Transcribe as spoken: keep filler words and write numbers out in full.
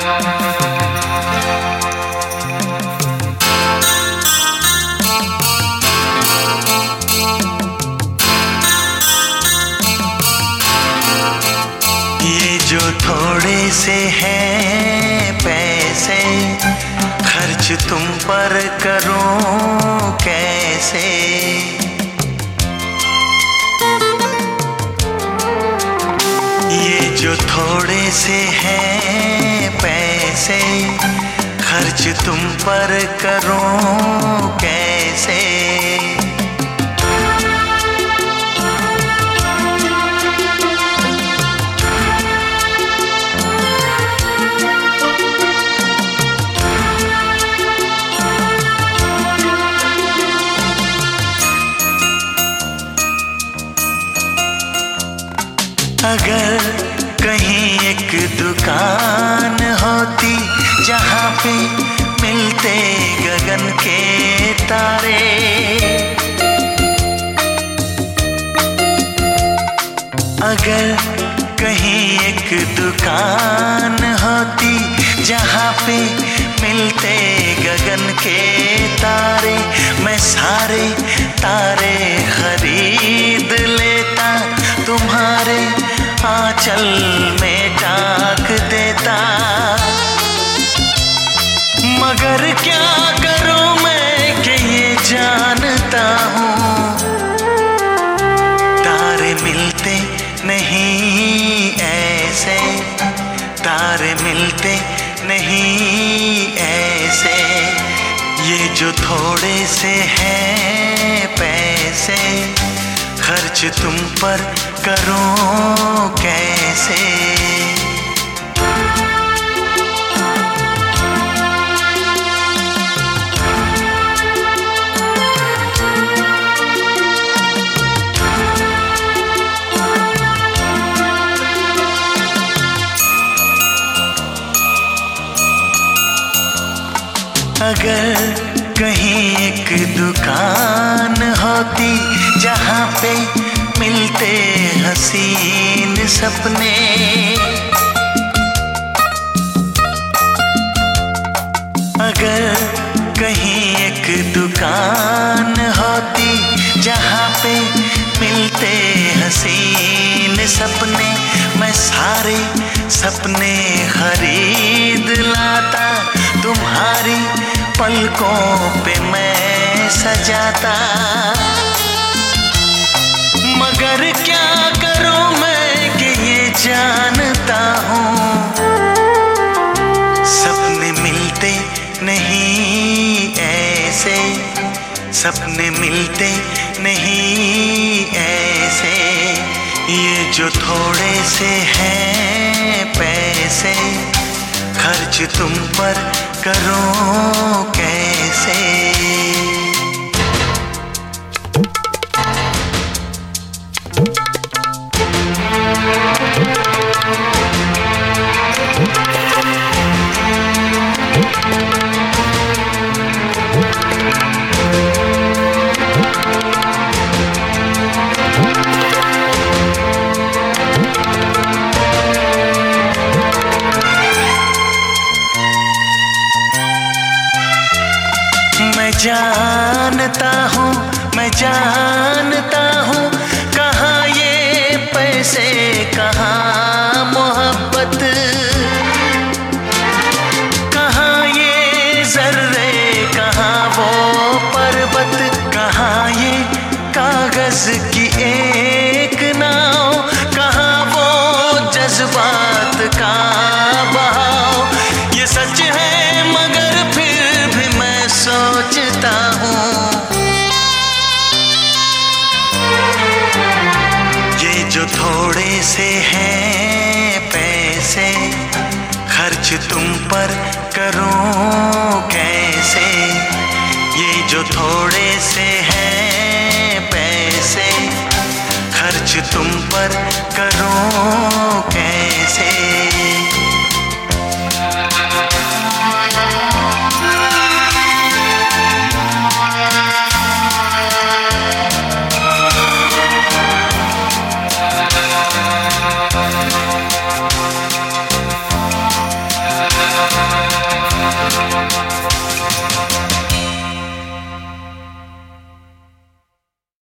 जो थोड़े से हैं पैसे खर्च तुम पर करूं कैसे। ये जो थोड़े से हैं पैसे खर्च तुम पर करूं कैसे। अगर कहीं एक दुकान होती जहाँ पे मिलते गगन के तारे, अगर कहीं एक दुकान होती जहाँ पे मिलते गगन के तारे, मैं सारे तारे खरीद लेता तुम्हारे आंचल में टाक देता। मगर क्या करूं मैं कि ये जानता हूँ तारे मिलते नहीं ऐसे, तारे मिलते नहीं ऐसे। ये जो थोड़े से हैं पैसे खर्च तुम पर करूं कैसे। अगर कहीं एक दुकान होती जहाँ पे मिलते हसीन सपने, अगर कहीं एक दुकान होती जहाँ पे मिलते हसीन सपने, मैं सारे सपने खरीद लाता तुम्हारी पलकों पे मैं सजाता। मगर क्या करूं मैं कि ये जानता हूँ सपने मिलते नहीं ऐसे, सपने मिलते नहीं ऐसे। ये जो थोड़े से हैं पैसे खर्च तुम पर करूं कैसे। मैं जानता हूँ, मैं जानता हूँ कहाँ ये पैसे कहाँ मोहब्बत, कहाँ ये जर्रे कहाँ वो पर्वत, कहाँ ये कागज की एक नाव, कहाँ वो जज्बात का बहाव। ये सच है मगर फिर भी मैं सोचता हूँ ये जो थोड़े से हैं पैसे खर्च तुम पर करूं कैसे। ये जो थोड़े से हैं पैसे खर्च तुम पर करूं कैसे।